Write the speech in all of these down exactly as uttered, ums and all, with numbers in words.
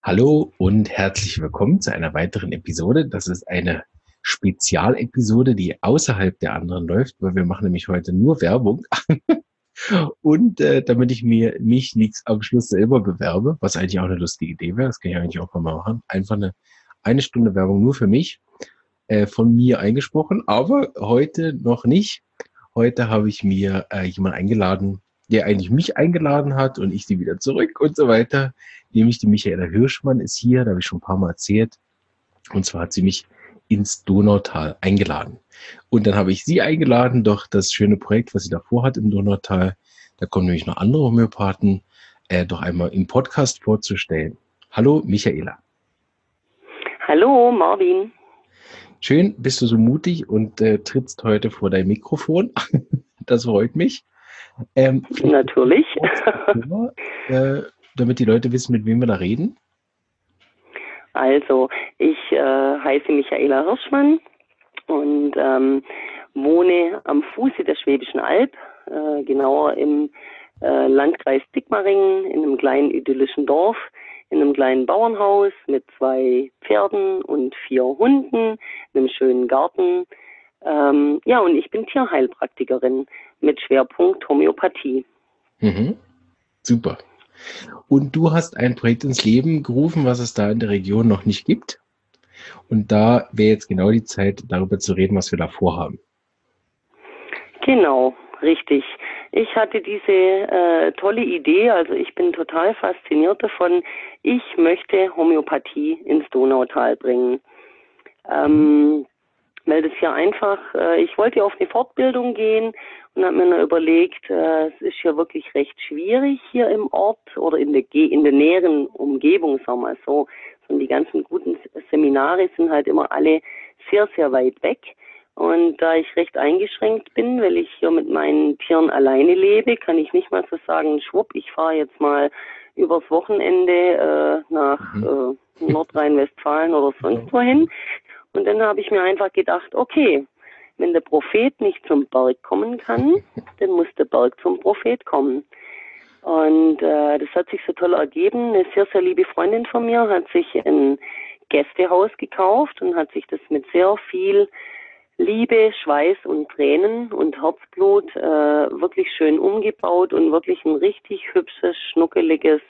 Hallo und herzlich willkommen zu einer weiteren Episode. Das ist eine Spezialepisode, die außerhalb der anderen läuft, weil wir machen nämlich heute nur Werbung. Und äh, damit ich mir mich nichts am Schluss selber bewerbe, was eigentlich auch eine lustige Idee wäre, das kann ich eigentlich auch mal machen, einfach eine, eine Stunde Werbung nur für mich, äh, von mir eingesprochen, aber heute noch nicht. Heute habe ich mir äh, jemanden eingeladen, der eigentlich mich eingeladen hat und ich sie wieder zurück und so weiter. Nämlich die Michaela Hirschmann ist hier, da habe ich schon ein paar Mal erzählt. Und zwar hat sie mich ins Donautal eingeladen. Und dann habe ich sie eingeladen, doch das schöne Projekt, was sie davor hat im Donautal, da kommen nämlich noch andere Homöopathen, äh, doch einmal im Podcast vorzustellen. Hallo Michaela. Hallo Marvin. Schön, bist du so mutig und äh, trittst heute vor dein Mikrofon. Das freut mich. Ähm, Natürlich. Vor, äh, damit die Leute wissen, mit wem wir da reden. Also, ich äh, heiße Michaela Hirschmann und ähm, wohne am Fuße der Schwäbischen Alb, äh, genauer im äh, Landkreis Dithmaringen, in einem kleinen idyllischen Dorf, in einem kleinen Bauernhaus mit zwei Pferden und vier Hunden, einem schönen Garten. Ähm, ja, und ich bin Tierheilpraktikerin mit Schwerpunkt Homöopathie. Mhm. Super. Und du hast ein Projekt ins Leben gerufen, was es da in der Region noch nicht gibt. Und da wäre jetzt genau die Zeit, darüber zu reden, was wir da vorhaben. Genau, richtig. Ich hatte diese äh, tolle Idee, also ich bin total fasziniert davon. Ich möchte Homöopathie ins Donautal bringen. Ähm, weil das hier einfach, äh, ich wollte auf eine Fortbildung gehen und habe mir dann überlegt, äh, es ist ja wirklich recht schwierig hier im Ort oder in der, in der näheren Umgebung, sagen wir mal so. Und die ganzen guten Seminare sind halt immer alle sehr, sehr weit weg. Und da ich recht eingeschränkt bin, weil ich hier mit meinen Tieren alleine lebe, kann ich nicht mal so sagen, schwupp, ich fahre jetzt mal übers Wochenende äh, nach Mhm. äh, Nordrhein-Westfalen oder sonst wohin. Und dann habe ich mir einfach gedacht, okay, wenn der Prophet nicht zum Berg kommen kann, dann muss der Berg zum Prophet kommen. Und äh, das hat sich so toll ergeben. Eine sehr, sehr liebe Freundin von mir hat sich ein Gästehaus gekauft und hat sich das mit sehr viel Liebe, Schweiß und Tränen und Herzblut äh, wirklich schön umgebaut und wirklich ein richtig hübsches, schnuckeliges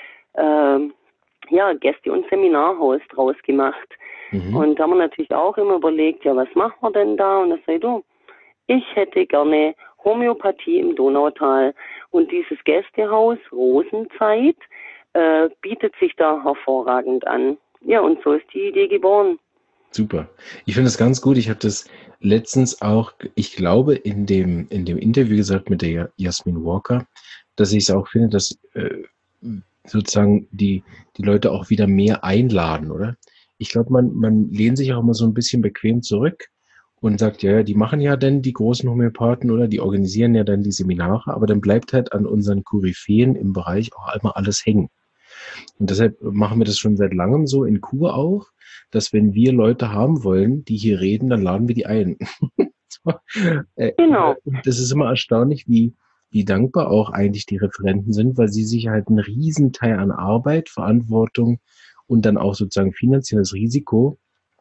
äh, ja, Gäste- und Seminarhaus draus gemacht. Mhm. Und da haben wir natürlich auch immer überlegt, ja, was machen wir denn da? Und da sag ich, du, ich hätte gerne Homöopathie im Donautal. Und dieses Gästehaus Rosenzeit äh, bietet sich da hervorragend an. Ja, und so ist die Idee geboren. Super. Ich finde das ganz gut. Ich habe das letztens auch, ich glaube, in dem, in dem Interview gesagt mit der Jasmin Walker, dass ich es auch finde, dass äh, sozusagen die, die Leute auch wieder mehr einladen, oder? Ich glaube, man, man lehnt sich auch immer so ein bisschen bequem zurück und sagt, ja, ja, die machen ja dann die großen Homöopathen oder die organisieren ja dann die Seminare, aber dann bleibt halt an unseren Koryphäen im Bereich auch einmal alles hängen. Und deshalb machen wir das schon seit langem so in Kur auch, dass wenn wir Leute haben wollen, die hier reden, dann laden wir die ein. So, äh, Genau. und das ist immer erstaunlich, wie, wie dankbar auch eigentlich die Referenten sind, weil sie sich halt einen Riesenteil an Arbeit, Verantwortung und dann auch sozusagen finanzielles Risiko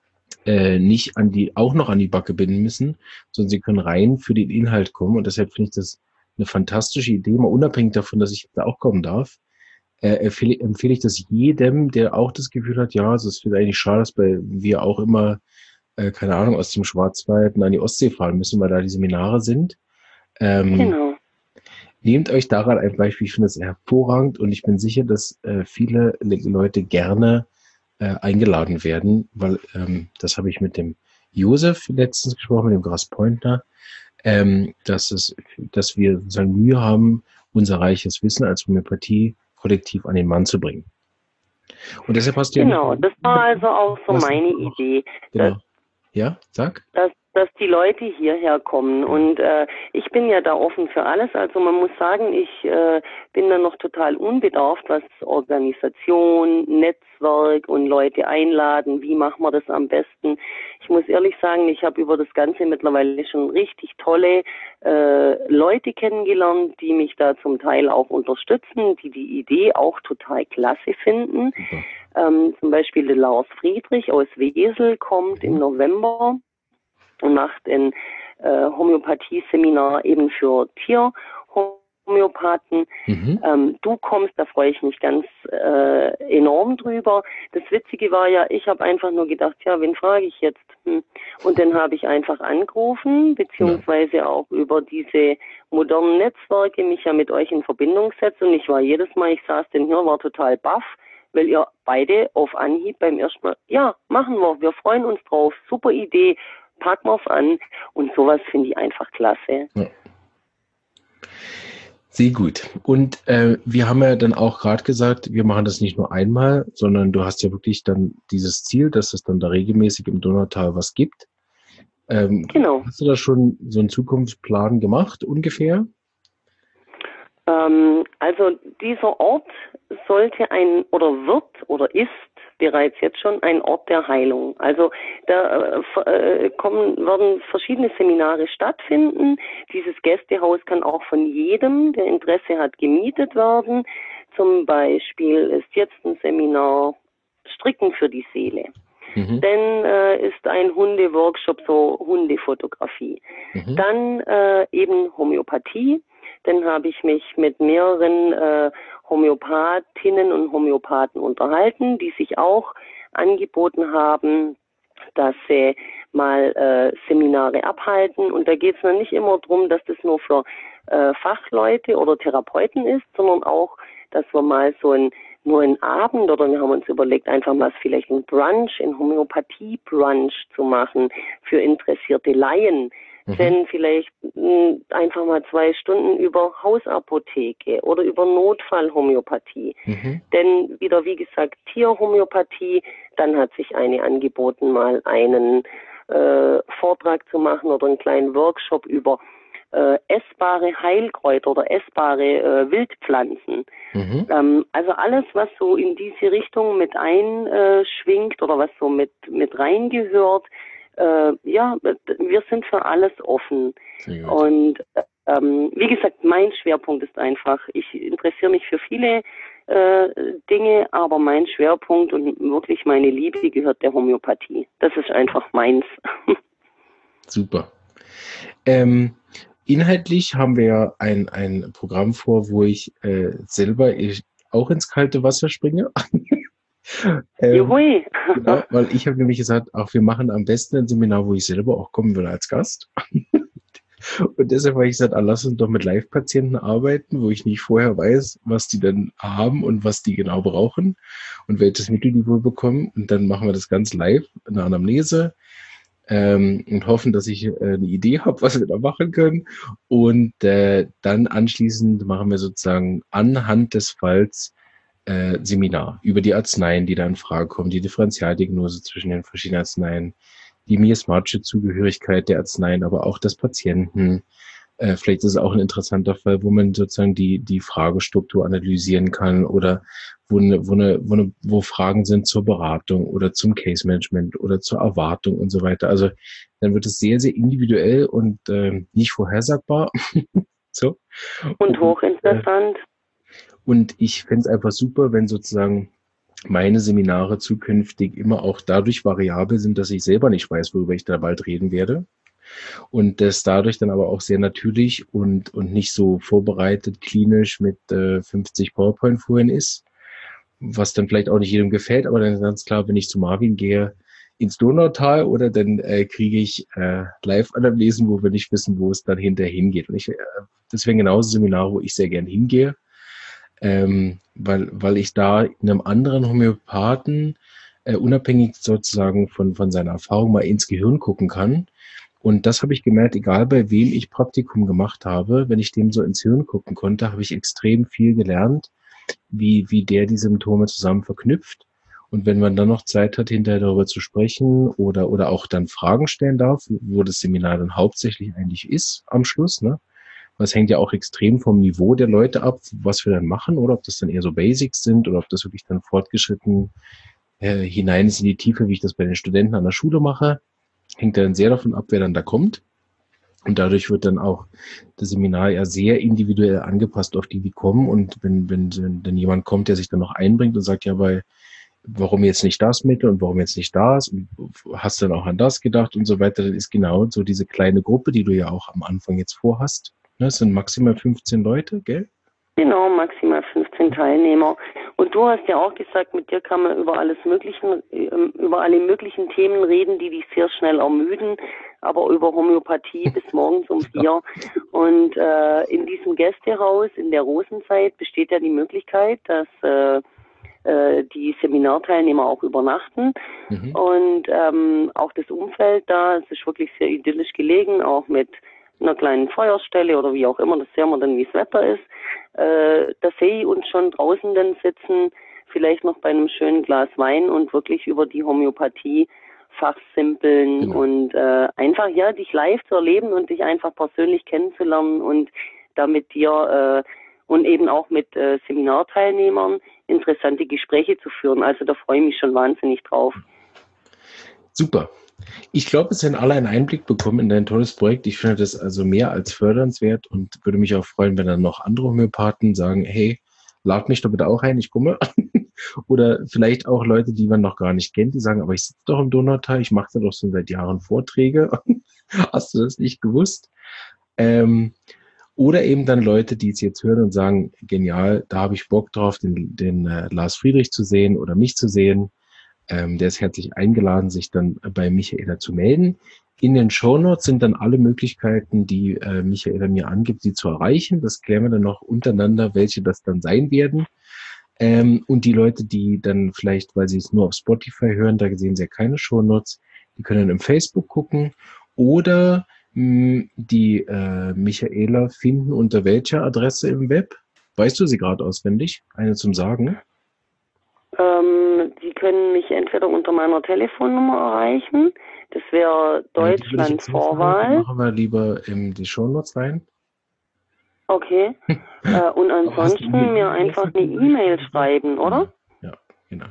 äh, nicht an die, auch noch an die Backe binden müssen, sondern sie können rein für den Inhalt kommen. Und deshalb finde ich das eine fantastische Idee, mal unabhängig davon, dass ich da auch kommen darf. Äh, empfehle, empfehle ich das jedem, der auch das Gefühl hat, ja, also es wird eigentlich schade, dass bei wir auch immer, äh, keine Ahnung, aus dem Schwarzwald an die Ostsee fahren müssen, weil da die Seminare sind. Ähm, Genau. Nehmt euch daran ein Beispiel, ich finde das hervorragend und ich bin sicher, dass äh, viele Leute gerne äh, eingeladen werden, weil ähm, das habe ich mit dem Josef letztens gesprochen, mit dem Graspointner, ähm, dass es, dass wir sozusagen Mühe haben, unser reiches Wissen als Homöopathie kollektiv an den Mann zu bringen. Und deshalb hast du ja nicht Genau, das war also auch so was meine auch, Idee. Dass, genau. Ja, sag. dass dass die Leute hierher kommen. Und äh, ich bin ja da offen für alles. Also man muss sagen, ich äh, bin da noch total unbedarft, was Organisation, Netzwerk und Leute einladen. Wie machen wir das am besten? Ich muss ehrlich sagen, ich habe über das Ganze mittlerweile schon richtig tolle äh, Leute kennengelernt, die mich da zum Teil auch unterstützen, die die Idee auch total klasse finden. Mhm. Ähm, zum Beispiel der Lars Friedrich aus Wesel kommt im November und macht ein äh, Homöopathie-Seminar eben für Tierhomöopathen. Mhm. Ähm, du kommst, da freue ich mich ganz äh, enorm drüber. Das Witzige war ja, ich habe einfach nur gedacht, ja, wen frage ich jetzt? Hm. Und dann habe ich einfach angerufen, beziehungsweise ja. auch über diese modernen Netzwerke mich ja mit euch in Verbindung gesetzt. Und ich war jedes Mal, ich saß denn hier, war total baff, weil ihr beide auf Anhieb beim ersten Mal, ja, machen wir, wir freuen uns drauf, super Idee, packen wir es an. Und sowas finde ich einfach klasse. Ja. Sehr gut. Und äh, wir haben ja dann auch gerade gesagt, wir machen das nicht nur einmal, sondern du hast ja wirklich dann dieses Ziel, dass es dann da regelmäßig im Donautal was gibt. Ähm, genau. Hast du da schon so einen Zukunftsplan gemacht ungefähr? Ähm, also dieser Ort sollte ein oder wird oder ist bereits jetzt schon ein Ort der Heilung. Also da äh, kommen, werden verschiedene Seminare stattfinden. Dieses Gästehaus kann auch von jedem, der Interesse hat, gemietet werden. Zum Beispiel ist jetzt ein Seminar Stricken für die Seele. Mhm. Dann äh, ist ein Hunde-Workshop, so Hundefotografie. Mhm. Dann äh, eben Homöopathie. Dann habe ich mich mit mehreren äh, Homöopathinnen und Homöopathen unterhalten, die sich auch angeboten haben, dass sie mal äh, Seminare abhalten. Und da geht es noch nicht immer darum, dass das nur für äh, Fachleute oder Therapeuten ist, sondern auch, dass wir mal so ein nur einen Abend oder wir haben uns überlegt, einfach mal vielleicht ein Brunch, ein Homöopathie-Brunch zu machen für interessierte Laien. Mhm. Denn vielleicht mh, einfach mal zwei Stunden über Hausapotheke oder über Notfallhomöopathie. Mhm. Denn wieder, wie gesagt, Tierhomöopathie, dann hat sich eine angeboten, mal einen äh, Vortrag zu machen oder einen kleinen Workshop über äh, essbare Heilkräuter oder essbare äh, Wildpflanzen. Mhm. Ähm, also alles, was so in diese Richtung mit einschwingt oder was so mit, mit reingehört, äh, ja, wir sind für alles offen. Und ähm, wie gesagt, mein Schwerpunkt ist einfach, ich interessiere mich für viele äh, Dinge, aber mein Schwerpunkt und wirklich meine Liebe gehört der Homöopathie. Das ist einfach meins. Super. Ähm, inhaltlich haben wir ja ein, ein Programm vor, wo ich äh, selber ich auch ins kalte Wasser springe. ähm, genau, weil ich habe nämlich gesagt, auch wir machen am besten ein Seminar, wo ich selber auch kommen würde als Gast. Und deshalb habe ich gesagt, ah, lass uns doch mit Live-Patienten arbeiten, wo ich nicht vorher weiß, was die denn haben und was die genau brauchen und welches Mittel die wohl bekommen. Und dann machen wir das ganz live, eine Anamnese, ähm, und hoffen, dass ich äh, eine Idee habe, was wir da machen können. Und äh, dann anschließend machen wir sozusagen anhand des Falls äh, Seminar über die Arzneien, die da in Frage kommen, die Differentialdiagnose zwischen den verschiedenen Arzneien, die miasmatische Zugehörigkeit der Arzneien, aber auch des Patienten. Äh, vielleicht ist es auch ein interessanter Fall, wo man sozusagen die, die Fragestruktur analysieren kann oder wo, eine, wo, eine, wo, eine, wo Fragen sind zur Beratung oder zum Case Management oder zur Erwartung und so weiter. Also dann wird es sehr, sehr individuell und äh, nicht vorhersagbar. so. Und hochinteressant. Äh, und ich fände es einfach super, wenn sozusagen meine Seminare zukünftig immer auch dadurch variabel sind, dass ich selber nicht weiß, worüber ich da bald reden werde. Und das dadurch dann aber auch sehr natürlich und, und nicht so vorbereitet, klinisch mit äh, fünfzig PowerPoint-Folien ist, was dann vielleicht auch nicht jedem gefällt, aber dann ist ganz klar, wenn ich zu Marvin gehe, ins Donautal oder dann äh, kriege ich äh, Live-Analysen, wo wir nicht wissen, wo es dann hinterher hingeht. Und ich, äh, deswegen genauso Seminare, wo ich sehr gern hingehe, ähm, weil, weil ich da in einem anderen Homöopathen äh, unabhängig sozusagen von, von seiner Erfahrung mal ins Gehirn gucken kann. Und das habe ich gemerkt, egal bei wem ich Praktikum gemacht habe, wenn ich dem so ins Hirn gucken konnte, habe ich extrem viel gelernt, wie, wie der die Symptome zusammen verknüpft Und wenn man dann noch Zeit hat, hinterher darüber zu sprechen oder, oder auch dann Fragen stellen darf, wo das Seminar dann hauptsächlich eigentlich ist am Schluss, ne? Das hängt ja auch extrem vom Niveau der Leute ab, was wir dann machen, oder ob das dann eher so Basics sind oder ob das wirklich dann fortgeschritten äh, hinein ist in die Tiefe, wie ich das bei den Studenten an der Schule mache. Hängt dann sehr davon ab, wer dann da kommt. Und dadurch wird dann auch das Seminar ja sehr individuell angepasst auf die, die kommen. Und wenn, wenn, wenn dann jemand kommt, der sich dann noch einbringt und sagt, ja, weil, warum jetzt nicht das Mittel und warum jetzt nicht das? Und hast dann auch an das gedacht und so weiter, dann ist genau so diese kleine Gruppe, die du ja auch am Anfang jetzt vorhast. Das sind maximal fünfzehn Leute, gell? Genau, maximal fünfzehn Teilnehmer. Und du hast ja auch gesagt, mit dir kann man über alles möglichen, über alle möglichen Themen reden, die dich sehr schnell ermüden, aber über Homöopathie bis morgens um vier. Und äh, in diesem Gästehaus in der Rosenzeit besteht ja die Möglichkeit, dass äh, äh, die Seminarteilnehmer auch übernachten. Mhm. Und ähm, auch das Umfeld da, es ist wirklich sehr idyllisch gelegen, auch mit einer kleinen Feuerstelle oder wie auch immer, das sehen wir dann, wie das Wetter ist. Äh, da sehe ich uns schon draußen dann sitzen, vielleicht noch bei einem schönen Glas Wein und wirklich über die Homöopathie fachsimpeln genau. Und äh, einfach, ja, dich live zu erleben und dich einfach persönlich kennenzulernen und da mit dir äh, und eben auch mit äh, Seminarteilnehmern interessante Gespräche zu führen. Also da freue ich mich schon wahnsinnig drauf. Super. Ich glaube, es haben alle einen Einblick bekommen in dein tolles Projekt. Ich finde das also mehr als fördernswert und würde mich auch freuen, wenn dann noch andere Homöopathen sagen, hey, lad mich doch bitte auch ein, ich komme. Oder vielleicht auch Leute, die man noch gar nicht kennt, die sagen, aber ich sitze doch im Donautal, ich mache da doch schon seit Jahren Vorträge. Hast du das nicht gewusst? Ähm, oder eben dann Leute, die es jetzt hören und sagen, genial, da habe ich Bock drauf, den, den äh, Lars Friedrich zu sehen oder mich zu sehen. Ähm, der ist herzlich eingeladen, sich dann bei Michaela zu melden. In den Shownotes sind dann alle Möglichkeiten, die äh, Michaela mir angibt, sie zu erreichen. Das klären wir dann noch untereinander, welche das dann sein werden. Ähm, und die Leute, die dann vielleicht, weil sie es nur auf Spotify hören, da sehen sie ja keine Shownotes, die können dann im Facebook gucken oder mh, die äh, Michaela finden unter welcher Adresse im Web? Weißt du sie gerade auswendig? Eine zum Sagen? Ähm, Sie können mich entweder unter meiner Telefonnummer erreichen, das wäre Deutschland ja, Vorwahl. Machen wir lieber in die Shownotes rein. Okay. äh, und ansonsten mir einfach eine E-Mail schreiben, oder? Ja, genau.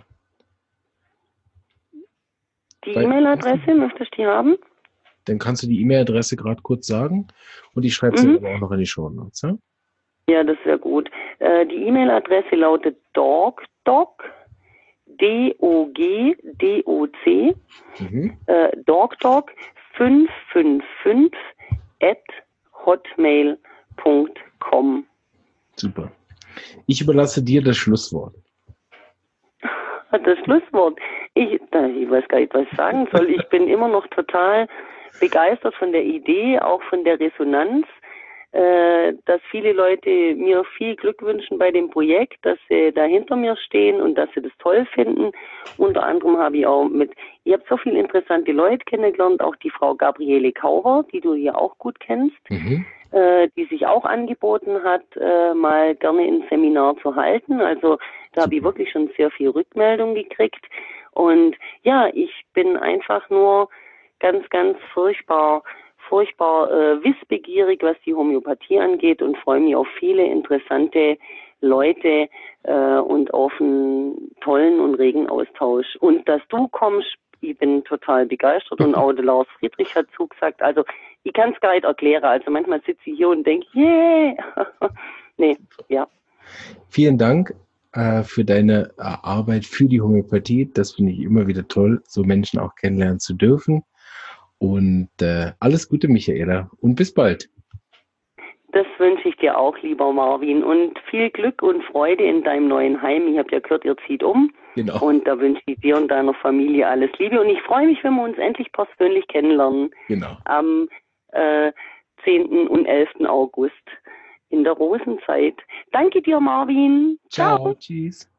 Die E-Mail-Adresse, möchtest du die haben? Dann kannst du die E-Mail-Adresse gerade kurz sagen und ich schreibe sie mhm. aber auch noch in die Shownotes, ja? Ja, das wäre gut. Äh, die E-Mail-Adresse lautet dogdoc, D O G D O C, mhm. äh, dogdoc fünf fünf fünf at hotmail punkt com. Super. Ich überlasse dir das Schlusswort. Das Schlusswort. Ich, ich weiß gar nicht, was ich sagen soll. Ich bin immer noch total begeistert von der Idee, auch von der Resonanz, äh, dass viele Leute mir viel Glück wünschen bei dem Projekt, dass sie da hinter mir stehen und dass sie das toll finden. Unter anderem habe ich auch mit, ich habe so viele interessante Leute kennengelernt, auch die Frau Gabriele Kauber, die du hier auch gut kennst. Mhm. Die sich auch angeboten hat, mal gerne ein Seminar zu halten. Also da habe ich wirklich schon sehr viel Rückmeldung gekriegt. Und ja, ich bin einfach nur ganz, ganz furchtbar, furchtbar äh, wissbegierig, was die Homöopathie angeht und freue mich auf viele interessante Leute äh, und auf einen tollen und regen Austausch. Und dass du kommst, ich bin total begeistert und auch der Lars Friedrich hat zugesagt. Also ich kann es gar nicht erklären. Also manchmal sitze ich hier und denke, yeah. nee, ja. Vielen Dank äh, für deine äh, Arbeit für die Homöopathie. Das finde ich immer wieder toll, so Menschen auch kennenlernen zu dürfen. Und äh, alles Gute, Michaela. Und bis bald. Das wünsche ich dir auch, lieber Marvin. Und viel Glück und Freude in deinem neuen Heim. Ich habe ja gehört, ihr zieht um. Genau. Und da wünsche ich dir und deiner Familie alles Liebe. Und ich freue mich, wenn wir uns endlich persönlich kennenlernen. Genau. Am äh, zehnten und elften August in der Rosenzeit. Danke dir, Marvin. Ciao. Ciao. Tschüss.